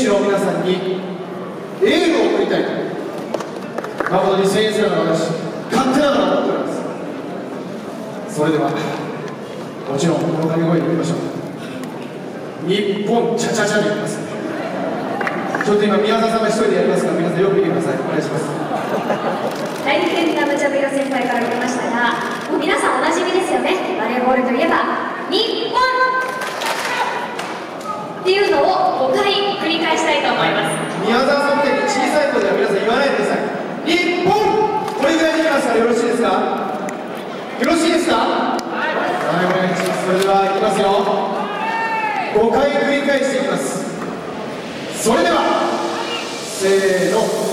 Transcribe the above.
手の皆さんにエールを送りたいと誠に僭越ながら私勝手ながら思っております。それではもちろんこの掛け声に行きましょう。日本チャチャチャに行きます。ちょっと今宮沢さんが一人でやりますから皆さんよく見てください。お願いします。 大変な無茶ぶりを先輩から受けましたが、もう皆さんおなじみですよね。バレーボールといえば日本っていうのを5回繰り返したいと思います。 宮沢さんみたいに小さい声では皆さん言わないでください。日本、これぐらいでいきますからよろしいですか。よろしいですか。はい、お願いします。それではいきますよ。5回繰り返していきます。それではせーの。